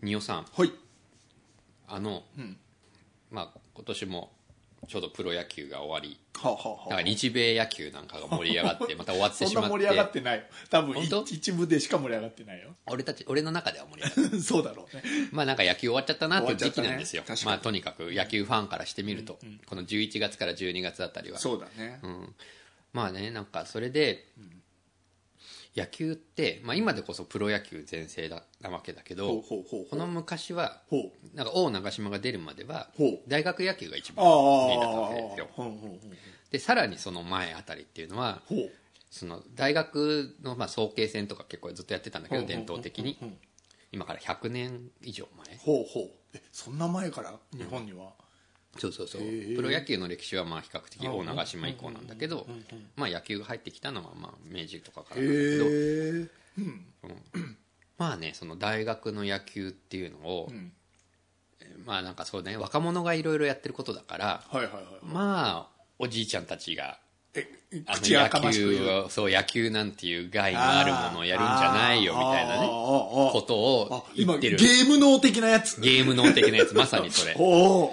仁尾さん、 はい。 まあ今年もちょうどプロ野球が終わり、 はあ、はあはあ、 だから日米野球なんかが盛り上がってまた終わってしまってそんな盛り上がってないよ。多分本当一部でしか盛り上がってないよ。 俺の中では盛り上がってそうだろうね。 まあなんか野球終わっちゃったなっていう時期なんですよ、 終わっちゃったね。 まあとにかく野球ファンからしてみると、この11月から12月あたりはそうだね。 まあね、なんかそれで、野球って、まあ、今でこそプロ野球全盛なわけだけど、この昔はなんか王長嶋が出るまでは大学野球が一番人気だったわけですよ。でさらにその前あたりっていうのはその大学のまあ早慶戦とか結構ずっとやってたんだけど、伝統的に今から100年以上前。 そんな前から日本には、 そうプロ野球の歴史はまあ比較的大長嶋以降なんだけど、まあ野球が入ってきたのはまあ明治とかからなんだけど、まあね、その大学の野球っていうのを、まあなんかそうね、若者がいろいろやってることだから、まあおじいちゃんたちが口やかましく言う、 野球なんていう害のあるものをやるんじゃないよみたいなねことを言ってる。 ゲーム脳的なやつ、 まさにそれ。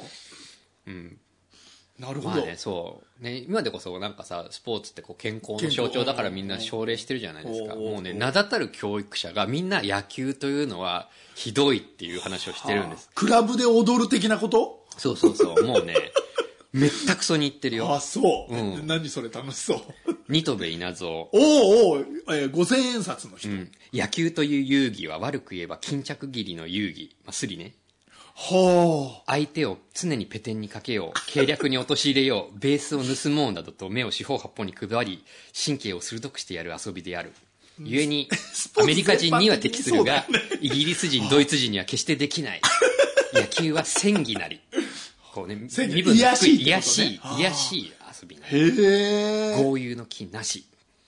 なるほど。 まあね、そうね、今でこそなんかさ、スポーツってこう健康の象徴だからみんな奨励してるじゃないですか。もうね、名だたる教育者がみんな野球というのはひどいっていう話をしてるんです。 クラブで踊る的なこと？ そうもうねめったくそに言ってるよ。 そう、何それ楽しそう。 新渡戸稲造。 5000円札の人、 野球という遊戯は悪く言えば巾着切りの遊戯、スリね。相手を常にペテンにかけよう、計略に陥れよう、ベースを盗もうなどと目を四方八方に配り神経を鋭くしてやる遊びである。故にアメリカ人には適するが、イギリス人ドイツ人には決してできない。野球は戦技なり、こうね、身分の低い癒やしい遊びなり、豪遊の気なし。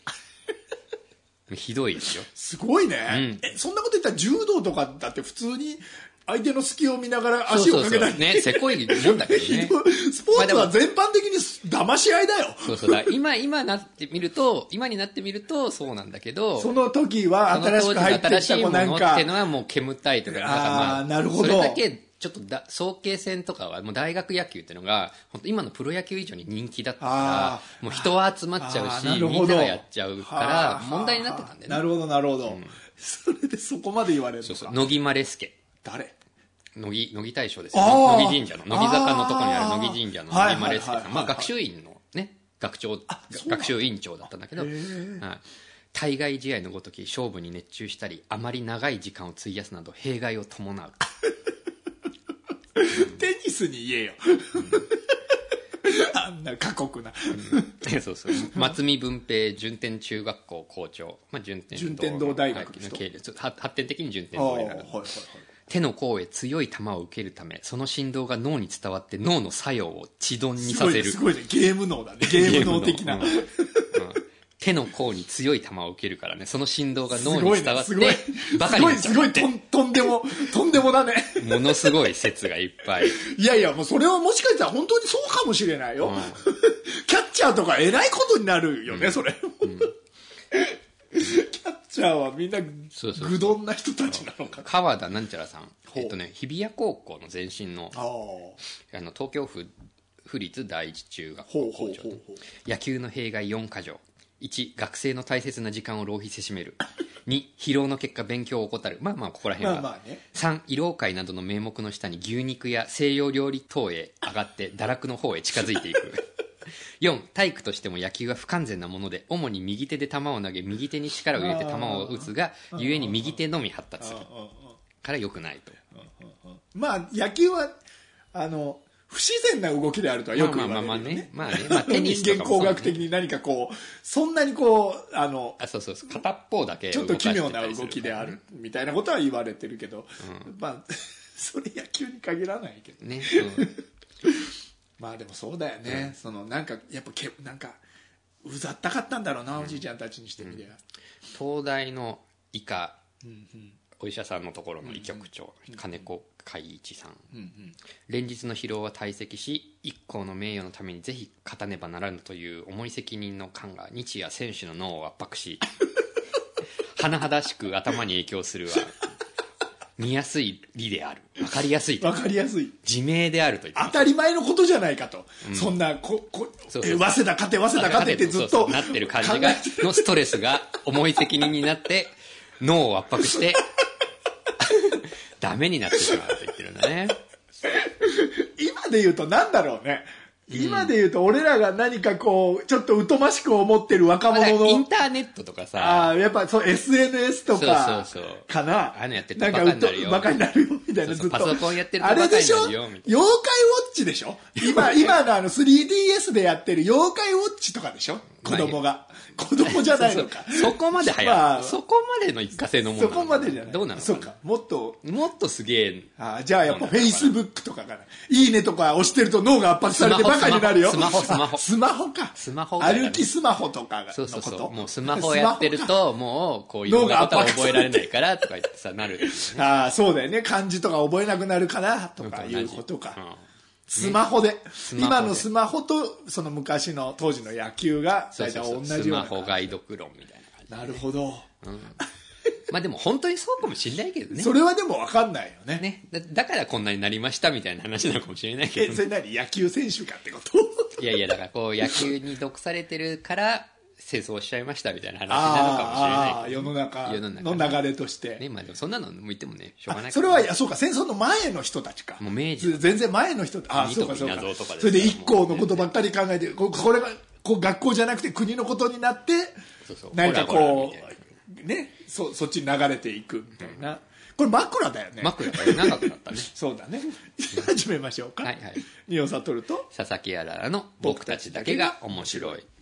ひどいですよ。 すごいね、そんなこと言ったら柔道とかだって普通に相手の隙を見ながら足をかけないね、せこいもんだけどね。 スポーツは全般的に騙し合いだよ。 だ今になってみるとそうなんだけど、 その時は新しく入ってきたものっていうのはもう煙たいとか、 まあなるほど。 それだけちょっと早慶戦とかはもう大学野球っていうのが本当今のプロ野球以上に人気だったから、もう人は集まっちゃうし、みんながやっちゃうから問題になってたんだよね。 なるほど、それでそこまで言われるのか。 乃木マレスケ。 誰？ 乃木大将ですよ。乃木神社の乃木坂のところにある乃木神社の乃木マレスケさん、まあ学習院のね、学習委員長だったんだけど、対外試合のごとき勝負に熱中したり、あまり長い時間を費やすなど弊害を伴う。 テニスに言えよ。あんな過酷な。 松見文平順天中学校校長、順天堂大学の系列、発展的に順天堂になる。手の甲へ強い球を受けるため、その振動が脳に伝わって脳の作用を遅鈍にさせる。 すごいね、ゲーム脳だね。ゲーム脳的な。 手の甲に強い球を受けるからね、その振動が脳に伝わってバカになっちゃう。 すごいとんでもだね。 ものすごい説がいっぱい。 いやもうそれはもしかしたら本当にそうかもしれないよ。キャッチャーとか偉いことになるよね、それ。キャッチャーはみんな愚鈍な人たちなのか。 川田なんちゃらさん、日比谷高校の前身の東京府立第一中学校校長。野球の弊害4箇条。1、学生の大切な時間を浪費せしめる。2、疲労の結果勉強を怠る。まあここら辺は。3、慰労会などの名目の下に牛肉や西洋料理等へ上がって堕落の方へ近づいていく。4、体育としても野球は不完全なもので、主に右手で球を投げ、右手に力を入れて球を打つが、故に右手のみ発達する。から良くないと。 まあ野球は、不自然な動きであるとはよく言われるよね。 テニスとかも人間工学的に何かそんなに片っぽだけちょっと奇妙な動きであるみたいなことは言われてるけど、それ野球に限らないけどね。まあでもそうだよね。なんかやっぱうざったかったんだろうな、おじいちゃんたちにしてみりゃ。 東大の医科、お医者さんのところの医局長、金子海一さん、連日の疲労は堆積し、一校の名誉のためにぜひ勝たねばならぬという重い責任の感が日夜選手の脳を圧迫し甚だしく頭に影響するわ。 見やすい理である。わかりやすい。 わかりやすい。 自明であると言って。 当たり前のことじゃないかと。そんな、早稲田勝て、早稲田勝てってずっと。 なってる感じが、のストレスが重い責任になって、脳を圧迫して、ダメになってしまうと言ってるんだね。 今で言うとなんだろうね。今で言うと俺らが何かこうちょっと疎ましく思ってる若者のインターネットとかさ、 やっぱそう SNS とかかな、 ああいうのやってるとバカになるよ、 バカになるよみたいな、ずっとパソコンやってるとバカになるよみたいな。 あれでしょ、妖怪ウォッチでしょ、今の3DS でやってる妖怪ウォッチとかでしょ、子供じゃないのか。 そこまでそこまでの一過性のもの。 そこまでじゃない。 どうなのかな。 そうか。もっとすげえ。 じゃあやっぱ Facebook とかかな。いいねとか押してると脳が圧迫されてバカになるよ。 スマホか。 スマホ。 歩きスマホとかのこと。 そう。もうスマホやってると、もうこういうことは覚えられないからとか言ってさ、なる、ね。 そうだよね。漢字とか覚えなくなるかなとかいうことか。スマホで。今のスマホと、その昔の当時の野球が、大体同じような。 スマホガイド論みたいな感じ。なるほど。 まあでも本当にそうかもしれないけどね。 それはでも分かんないよね。 だからこんなになりましたみたいな話なのかもしれないけど。 それ何野球選手かってこといや、だからこう野球に毒されてるから、戦争しちゃいましたみたいな話なのかもしれない。 世の中の流れとして。 ね、まあでもそんなのも言ってもね、しょうがない。 それは、そうか、戦争の前の人たちか。 もう明治。 全然前の人、そうか。それで一校のことばっかり考えて、これが、学校じゃなくて国のことになって、何かこう、ね、そっちに流れていくみたいな。これ枕だよね。 枕だよ。長くなったね。 そうだね。始めましょうか。 はいはい。 仁王悟と佐々木あららの僕たちだけが面白い。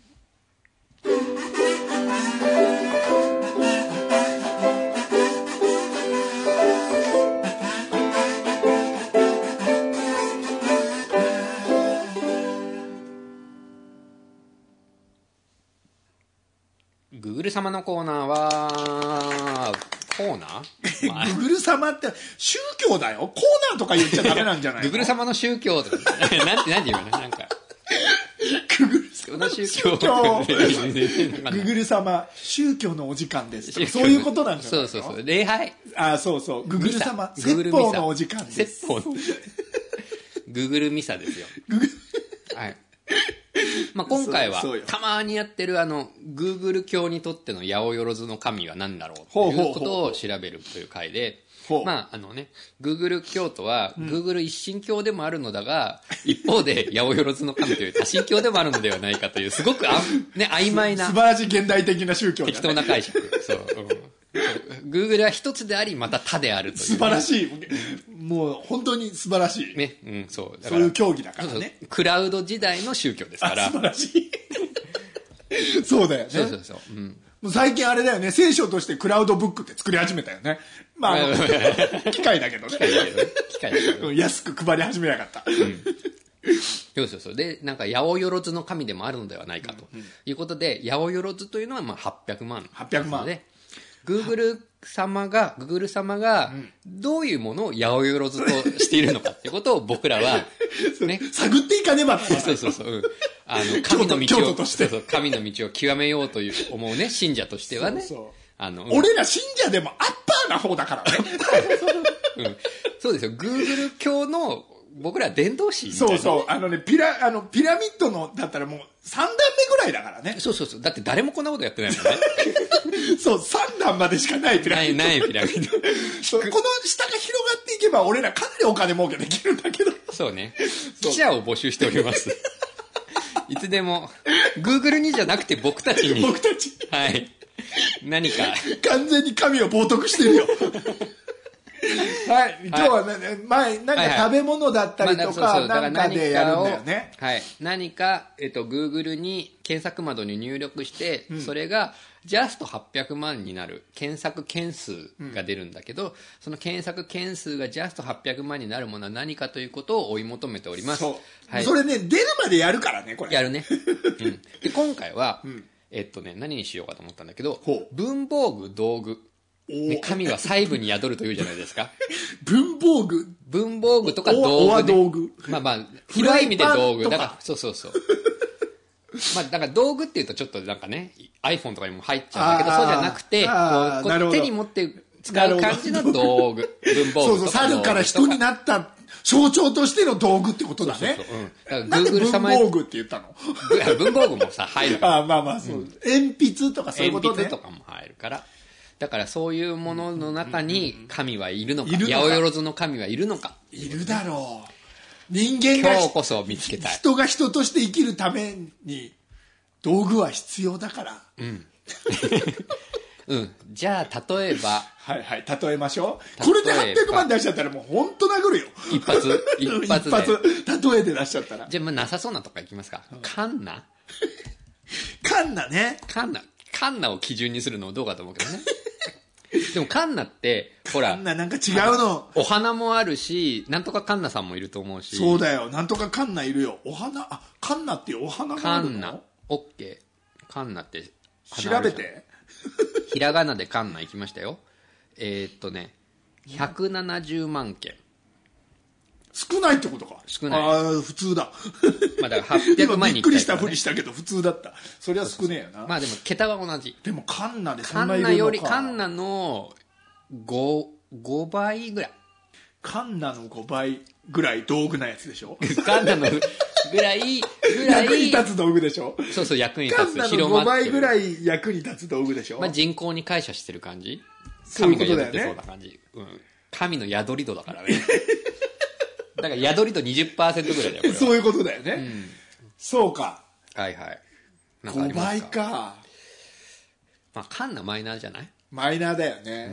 ググル様のコーナーは、コーナー、 ググル様って宗教だよ。コーナーとか言っちゃダメなんじゃないの？ ググル様の宗教とか、なんて言うのなんか。 ググル様の宗教。 ググル様、宗教のお時間です。そういうことなんじゃないの？ そう。礼拝。 そう。ググル様、説法のお時間です。 説法の。ググルミサですよ。はい。まあ今回はたまにやってるGoogle 教にとっての八百万の神は何だろうということを調べるという回で、まあGoogle 教とは Google 一神教でもあるのだが、一方で八百万の神という多神教でもあるのではないかというすごく曖昧な素晴らしい現代的な宗教だね。 適当な解釈。そう。Google は一つでありまた他であるという。 素晴らしい。もう本当に素晴らしい。 ね、そう。 そういう教義だからね。 クラウド時代の宗教ですから。 素晴らしい。そうだよね。 そう。 もう最近あれだよね、聖書としてクラウドブックって作り始めたよね。まあ、機械だけどね。 機械だけど。 安く配り始めやがった。 そう。で、なんか、八百万の神でもあるのではないかということで、八百万というのはまあ800万。 800万。 で、グーグル様が、どういうものを八百万としているのかっていうことを僕らは、ね。 探っていかねばって。 そう。神の道を、神の道を極めようという思うね、信者としてはね。 俺ら信者でもアッパーな方だからね。そうですよ。Google 教の僕ら伝道師みたいな。 そう。ピラミッドの、だったらもう3段目ぐらいだからね。 そう。だって誰もこんなことやってないもんね。 そう、3段までしかないピラミッド。 ないピラミッド。 この下が広がっていけば俺らかなりお金儲けできるんだけど。 そうね。記者を募集しております。いつでも、Google にじゃなくて僕たちに。はい。何か。 完全に神を冒涜してるよ。はい。今日はなんか食べ物だったりとか、なんかでやるんだよね。 はい。何か、Google に検索窓に入力して、それが、ジャスト800万になる検索件数が出るんだけど、その検索件数がジャスト800万になるものは何かということを追い求めております。 はい。それね、出るまでやるからね、これ。 やるね。で、今回は、何にしようかと思ったんだけど、文房具、道具。神は細部に宿るというじゃないですか。 文房具とか道具、ね。 道具。 まあ、広い意味で道具。だから、そう。まあ、だから道具っていうとちょっとなんかね、iPhone とかにも入っちゃうんだけど、そうじゃなくて、こう手に持って使う感じの道具。文房具。 そうそう、猿から人になった象徴としての道具ってことだね。なんで文房具って言ったの？ 文房具もさ、入る。 まあまあそう。鉛筆とかそういうことね。 鉛筆とかも入るから。だからそういうものの中に神はいるのか。八百万の神はいるのか。 いるだろう。人間が今日こそ見つけたい。 人が人として生きるために道具は必要だから。 じゃあ例えば。 はいはい、例えましょう。これで800万出しちゃったらもう本当殴るよ。 一発例えで出しちゃったら。 じゃあなさそうなとこいきますか。カンナね。 カンナを基準にするのどうかと思うけどね。でもカンナってほらなんか違うの。 お花もあるし、なんとかカンナさんもいると思うし。 そうだよ、なんとかカンナいるよ。お花、カンナっていうお花があるの。 カンナオッケー。カンナって調べて。 ひらがなでカンナ行きましたよ。170万件。 少ないってことか。 少ない。 ああ、普通だ。 まあだから800万にびっくりしたふりしたけど普通だった。それは少ねえよな。 まあでも桁は同じ。 でもカンナでそカんないるのか。 ンナよりカンナの5倍ぐらい。 カンナの5倍ぐらい道具なやつでしょ。 カンナのぐらい役に立つ道具でしょ。 そうそう、役に立つ。 カンナの5倍ぐらい役に立つ道具でしょ。 まあ人口に感謝してる感じ。 そういうことだよね。 神が宿ってそうな感じ。神の宿り度だからね。だから宿り度 20% ぐらいだよ、これは。 そういうことだよね。そうか。 はいはい。 5倍か。 まあカンナマイナーじゃない？ マイナーだよね。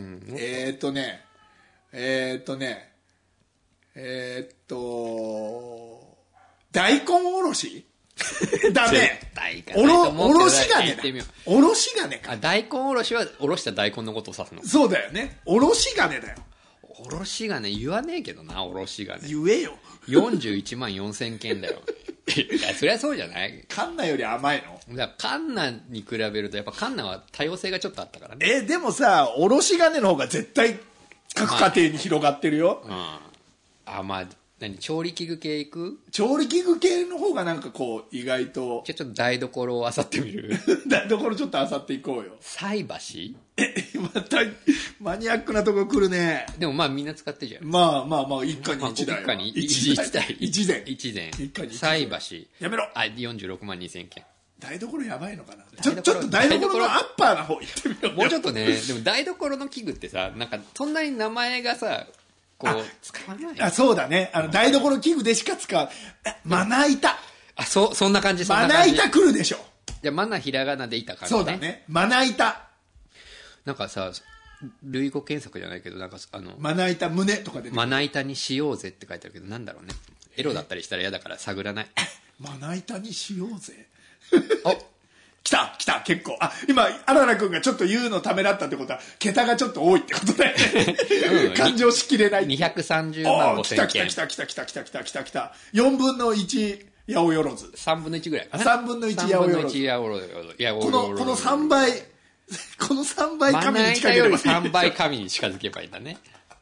大根おろしダメ。おろし金だ。おろし金か。 大根おろしはおろした大根のことを指すの。 そうだよね。おろし金だよ。 おろし金言わねえけどな、おろし金。 言えよ。 41万4000件だよ。いや、そりゃそうじゃない？ カンナより甘いの？ だからカンナに比べるとやっぱカンナは多様性がちょっとあったからね。 でもさ、おろし金の方が絶対各家庭に広がってるよ。 まあ調理器具系いく？ 調理器具系の方がなんかこう意外と。 じゃあちょっと台所を漁ってみる？ 台所ちょっと漁っていこうよ。 菜箸？ またマニアックなとこ来るね。 でもまあみんな使ってるじゃん。 まあ一家に一台。 一家に一膳。 一家に菜箸。 やめろ。 46万2000件。 台所やばいのかな。ちょっと台所のアッパーな方行ってみよう。 もうちょっとね、でも台所の器具ってさ、なんかそんなに名前がさ、こう使わない。 そうだね。台所器具でしか使う。まな板。 そんな感じ。 まな板来るでしょ。 じゃまなひらがなでいた感じね。 そうだね。まな板。 なんかさ、類語検索じゃないけど、なんかまな板胸とかで。 まな板にしようぜって書いてあるけど、なんだろうね。エロだったりしたら嫌だから探らない。 まな板にしようぜ。来た結構。今あららくんがちょっと言うのためだったってことは桁がちょっと多いってことだよね。感情しきれない。 230万5000件。 来た。4分の1八百万。 3分の1ぐらいかな。 3分の1八百万。この3倍神に近づければいい。 3倍神に近づけばいいんだね。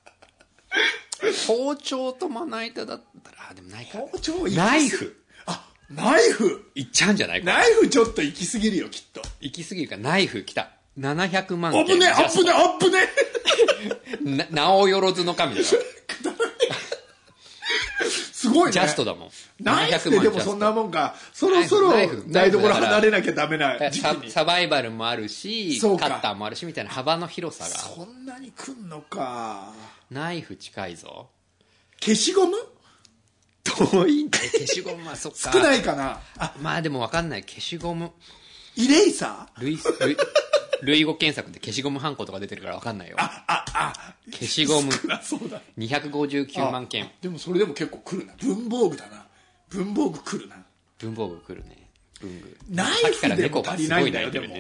包丁とまな板だったら、でもないか。 包丁ナイフ。 ナイフいっちゃうんじゃないか。 ナイフちょっと行き過ぎるよ、きっと。 行き過ぎるか。ナイフ来た。700万件。 危ね。 直よろずの神だよ。 すごいね。 ジャストだもん。 ナイフってでもそんなもんか。そろそろ台所離れなきゃダメな時期に。 サバイバルもあるし、カッターもあるしみたいな幅の広さが。 そんなに来んのか。 ナイフ近いぞ。 消しゴム？ 遠いんだよ。消しゴムはそっか。 少ないかな。 まあでも分かんない。消しゴム。 イレイサー？類語検索で消しゴムハンコとか出てるから分かんないよ。消しゴム。 そうだ。 259万件。 でもそれでも結構来るな。文房具だな。文房具来るな。 文房具来るね。文具。 ナイフでも足りないんだよ、でも。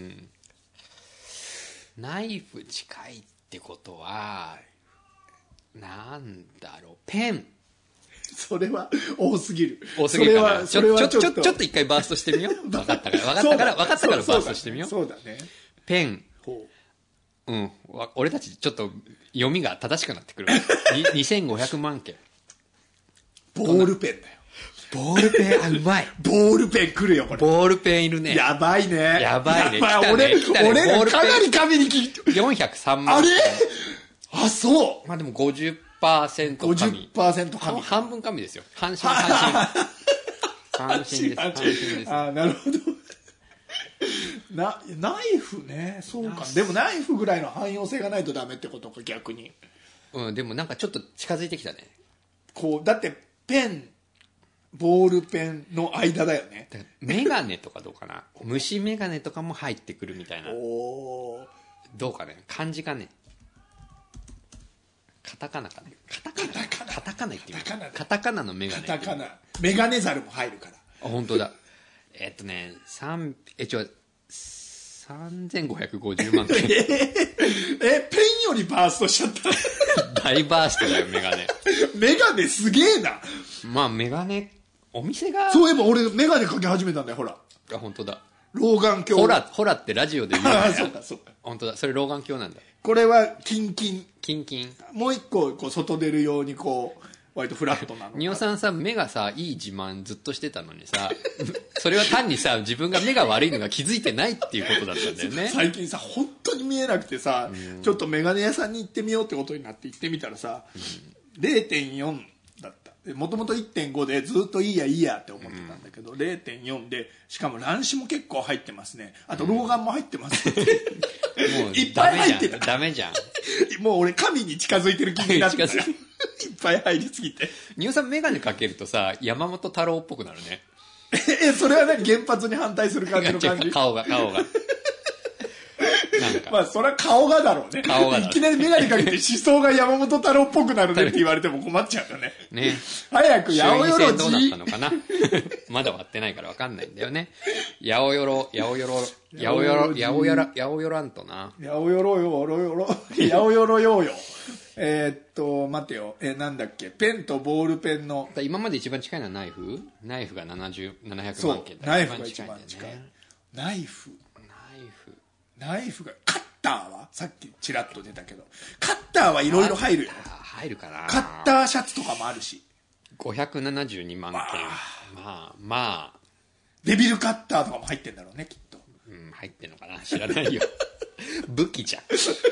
ナイフ近いってことは、なんだろう。ペン。 それは多すぎる。 多すぎるかな。ちょっと一回バーストしてみよう。分かったからバーストしてみよう。 そうだね。 ペン。俺たちちょっと読みが正しくなってくる。2500万件。 ボールペンだよ。 ボールペン、うまい。 ボールペン来るよ、これ。 ボールペンいるね。 やばいね。 やばいね。 俺らかなり紙に聞いて。 403万。 あれあ、そう。 まあでも50%紙。 50% 紙。 半分紙ですよ。阪神です。 あ、なるほど。ナイフね。そうか。でもナイフぐらいの汎用性がないとダメってことか、逆に。 うん、でもなんかちょっと近づいてきたね。 こう、だってペン、ボールペンの間だよね。 メガネとかどうかな。虫メガネとかも入ってくるみたいな。 おどうかね。漢字かね。カタカナかね。カタカナ言ってみる。カタカナのメガネ。 カタカナ。メガネザルも入るから。 あ、本当だ。3550万件。 ペンよりバーストしちゃった。 大バーストだよ、メガネ。 メガネすげえな。 まあ、メガネ、お店が。 そういえば俺メガネかけ始めたんだよ、ほら。 あ、本当だ。 老眼鏡。 ほらってラジオで言うああ、そうか、そうか。 本当だ。それ老眼鏡なんだ。 これはキンキン。 キンキン。 もう一個、こう、外出るようにこう、割とフラットなの。 ニオさんさ、目がさ、いい自慢ずっとしてたのにさ、それは単にさ、自分が目が悪いのが気づいてないっていうことだったんだよね。 最近さ、本当に見えなくてさ、ちょっとメガネ屋さんに行ってみようってことになって行ってみたらさ、0.4 だった。もともと 1.5 でずっといいやって思ってたんだけど、0.4 で、しかも乱視も結構入ってますね。あと老眼も入ってます。もういっぱい入ってた。 ダメじゃん。 もう俺神に近づいてる気になってた。いっぱい入りすぎて。 ニオさんメガネかけるとさ、山本太郎っぽくなるね。 それは何？原発に反対する感じの感じ？ 顔が。 まあそれは顔がだろうね。いきなりメガネかけて思想が山本太郎っぽくなるねって言われても困っちゃうよね。 ね。 早く八百万どうだったのかな。まだ割ってないから分かんないんだよね。八百万ランとな。 八百万ようよ。待てよ。なんだっけ。ペンとボールペンの。 今まで一番近いのはナイフが700万件だ。 ナイフが一番近い。ナイフが、カッターはさっきチラッと出たけど、カッターはいろいろ入るよ。 入るかな。 カッターシャツとかもあるし。 572万件。まあ。 デビルカッターとかも入ってんだろうね、きっと。 入ってんのかな知らないよ。武器じゃん。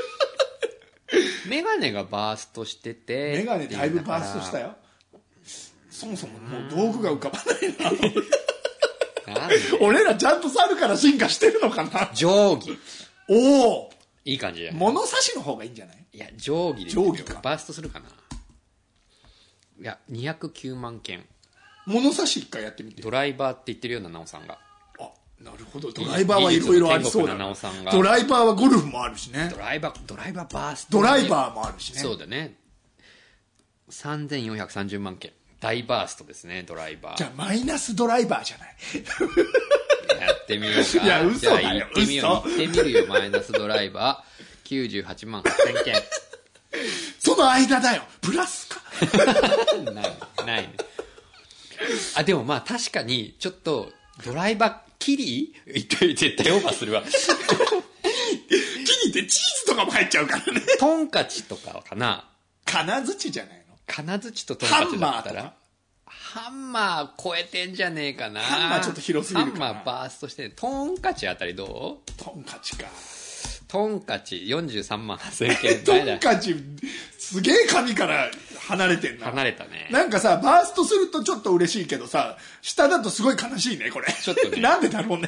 メガネがバーストしてて。 メガネだいぶバーストしたよ。そもそももう道具が浮かばないな。俺らちゃんと猿から進化してるのかな。 定規。 おお。 いい感じだよ。 物差しの方がいいんじゃない？ いや、定規で。 定規か。 バーストするかな。いや、209万件。 物差し一回やってみて。 ドライバーって言ってるような、なおさんが。 あ、なるほど。ドライバーはいろいろありそうだな。ドライバーはゴルフもあるしね。 ドライバーバースト。ドライバーもあるしね。 そうだね。3430万件。大バーストですね、ドライバー。 じゃあマイナスドライバーじゃない。 やってみようか。 いや、嘘だよ。 行ってみるよ、マイナスドライバー。98万8000件。 その間だよ。プラスか。 ないね。あ、でもまあ確かに、ちょっと、ドライバー、キリ絶対オーバーするわ。 キリってチーズとかも入っちゃうからね。 トンカチとかかな。 金槌じゃないの？ 金槌とトンカチだったらハンマー超えてんじゃねえかな。 ハンマーちょっと広すぎるかな。 ハンマーバーストしてトンカチあたりどう？ トンカチか。 トンカチ43万8000件。 トンカチすげえ紙から離れてんな。 離れたね。 なんかさ、バーストするとちょっと嬉しいけどさ、下だとすごい悲しいね、これ。 ちょっとね。 なんでだろうね。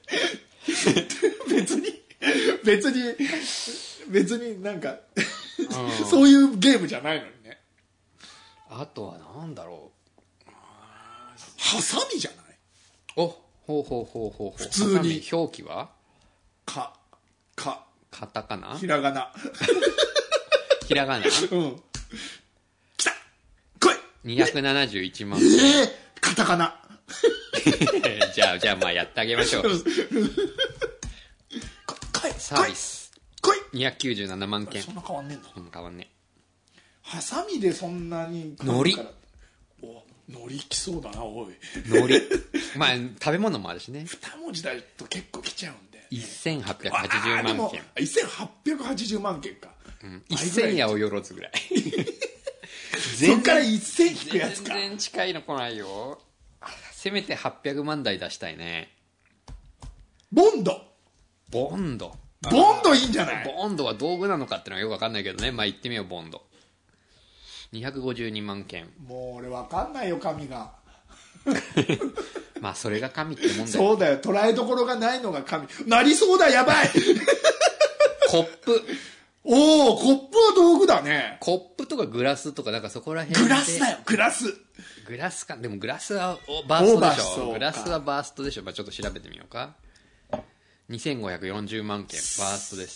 別になんか、そういうゲームじゃないのにね。 あとはなんだろう。 ハサミじゃない？ ほう。 普通に。 表記は？カタカナ？ ひらがな。 ひらがな？ うん。来た！来い！ 271万。 カタカナ。 じゃあまあやってあげましょう。サービス。 来い！ 297万件。 そんな変わんねえんだ。 変わんねえ。 ハサミでそんなに海苔。 海苔きそうだな、おい。 海苔。まあ食べ物もあるしね。 2文字だと結構来ちゃうんで。 1880万件。 1880万件か。 1000やおよろずぐらい。 そっから1000引くやつか。 全然近いの来ないよ。 せめて800万台出したいね。 ボンドいいんじゃない？ ボンドは道具なのかってのはよく分かんないけどね。まあ言ってみよう。ボンド252万件。 もう俺分かんないよ、神が。 まあそれが神ってもんだよ。 そうだよ、捉えどころがないのが神。なりそうだ、やばい。 コップ。 おお、コップは道具だね。 コップとかグラスとか、なんかそこら辺で。 グラスだよ、グラス。 グラスか。でもグラスはバーストでしょ。 オーバーしそうか。 グラスはバーストでしょ。まあちょっと調べてみようか。2540万件バーストです。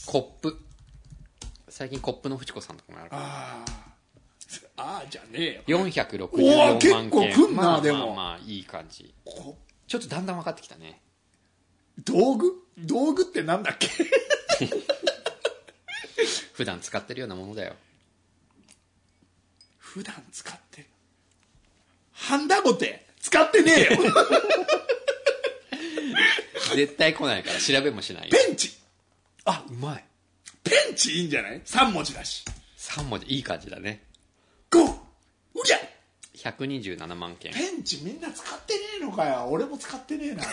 コップ。最近コップのフチコさんとかもあるから。 ああじゃねえよ。 464万件。 結構くんな、でも。 まあいい感じ。ちょっとだんだん分かってきたね。 道具ってなんだっけ？ 普段使ってるようなものだよ。 普段使ってる。ハンダゴテ使ってねえよ。 絶対来ないから調べもしないよ。 ペンチ。 あ、うまい。 ペンチいいんじゃない？ 3 文字だし。 3文字いい感じだね。 ゴーうりゃ 127万件。 ペンチみんな使ってねえのかよ。俺も使ってねえな。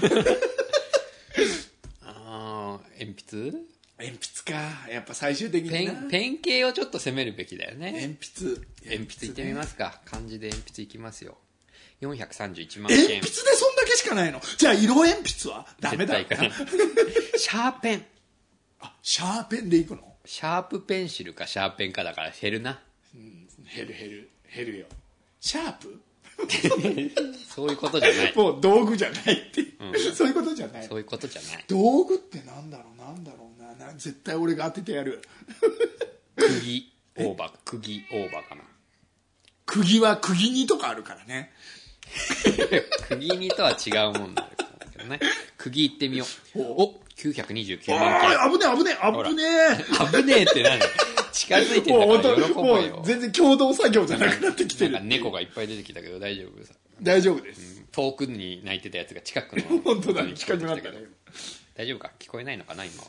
鉛筆か。やっぱ最終的になペン系をちょっと攻めるべきだよね。 鉛筆いってみますか。漢字で鉛筆いきますよ。431万件。 鉛筆でそんだけしかないの？じゃあ色鉛筆はダメだよな。 シャーペン。 シャーペンでいくの？ シャープペンシルかシャーペンかだから減るな。 減るよ。シャープ？ そういうことじゃない。 もう道具じゃないって、そういうことじゃない。 そういうことじゃない。 道具ってなんだろうな。絶対俺が当ててやる。 釘オーバーかな。 釘は釘にとかあるからね。 釘にとは違うもんだけどね。釘いってみよう。お、929万件。 危ねえって何？ 近づいてんだから喜ぼうよ。 もう全然共同作業じゃなくなってきてる。 なんか猫がいっぱい出てきたけど大丈夫？ 大丈夫です。 遠くに鳴いてたやつが近くの。 本当だね、近くなったね。 大丈夫か？聞こえないのかな今。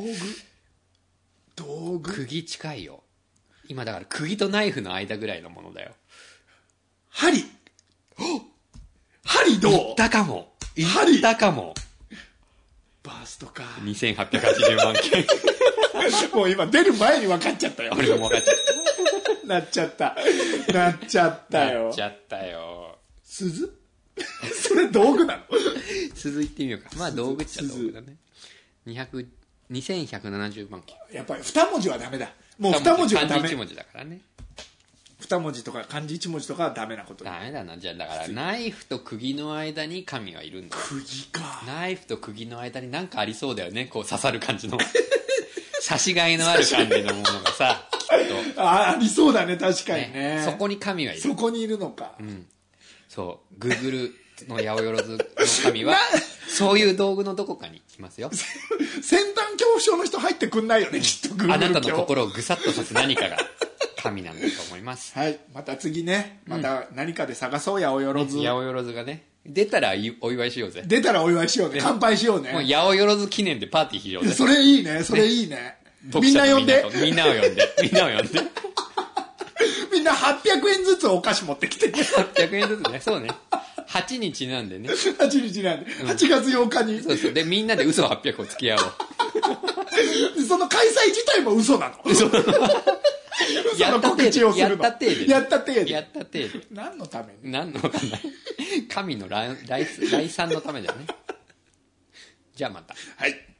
道具釘近いよ。今だから釘とナイフの間ぐらいのものだよ。 針どう？ いったかも。 バーストか。 2880万件。 もう今出る前に分かっちゃったよ。 俺も分かっちゃった。 なっちゃったよ。鈴？それ道具なの？ 鈴いってみようか。まあ道具っちゃ道具だね。2170万件。 やっぱり2文字はダメだ。もう2文字はダメ。 漢字1文字だからね。 2文字とか漢字1文字とかはダメなことダメだな。じゃあだからナイフと釘の間に神はいるんだよ。 釘か。 ナイフと釘の間になんかありそうだよね。こう刺さる感じの刺しがいのある感じのものがさ、きっとありそうだね。確かにね。 そこに神はいる。 そこにいるのか。 そうグーグルの八百万の神はそういう道具のどこかにいますよ。 先端恐怖症の人入ってくんないよね、きっと。グーグルあなたの心をぐさっとさす何かが神なんだと思います。 はい、また次ね、また何かで探そう。八百万。 八百万がね出たらお祝いしようぜ。 お祝いしようね。乾杯しようね。 もう八百万記念でパーティーしようぜ。 それいいね。みんな呼んで。 みんなを呼んで。 みんな800円ずつお菓子持ってきて。 800円ずつね。そうね。8日なんでね。 8日なんで。8月8日に。 そう。で、みんなで嘘800を付き合おう。 その開催自体も嘘なの。嘘の告知をするの。やった程度。何のために？ 何のわかんない。神の来賛のためだよね。じゃあまた。 はい。